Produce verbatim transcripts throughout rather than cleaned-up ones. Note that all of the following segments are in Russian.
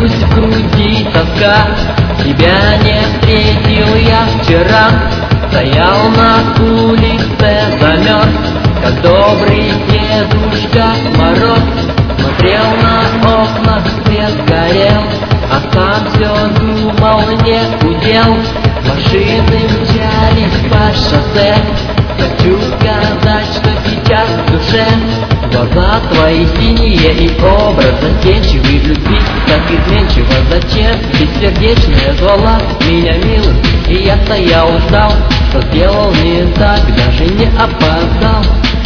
Пусть в груди тоска, тебя не встретил я вчера. Стоял на улице, замерз, как добрый дедушка Мороз. Смотрел на окна, свет горел, а сам все думал, не удел. Машины мчались по шоссе, хочу сказать, что сейчас в душе. Глаза твои синие и образ застенчивый в любви, так изменчиво зачем бессердечная звала меня милым, и я стоял ждал, что сделал не так, даже не опоздал.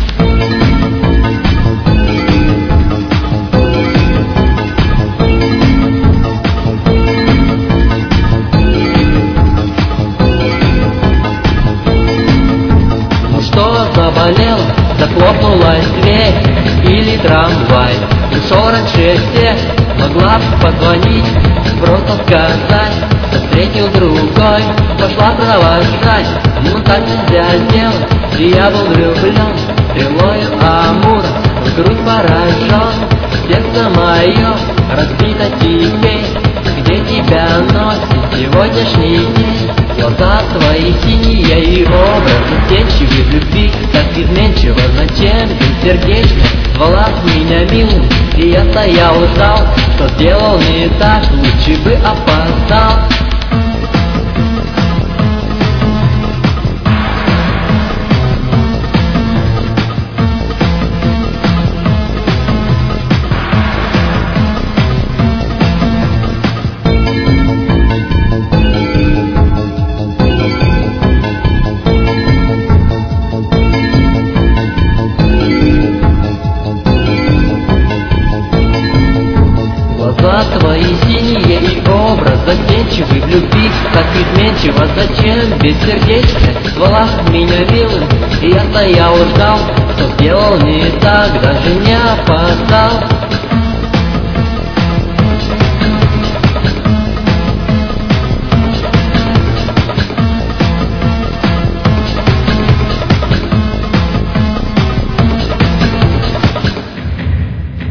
Что заболел, захлопнулась дверь, или трамвай ушел раньше всех. Могла б позвонить, просто сказать, что встретил другой, пошла провожать. Ну так нельзя сделать, и я был влюблен стрелою Амура, в грудь поражен. Сердце мое разбито теперь, где тебя носит сегодняшний день. Глаза твои синие и образ застенчивый в любви, так изменчиво зачем бессердечно звала меня милым, и я стоял и ждал, что сделал не так, лучше бы опоздал. Глаза твои синие и образ застенчивый в любви, так изменчиво зачем бессердечно звала меня милым, и я стоял и ждал, что сделал не так, даже не опоздал.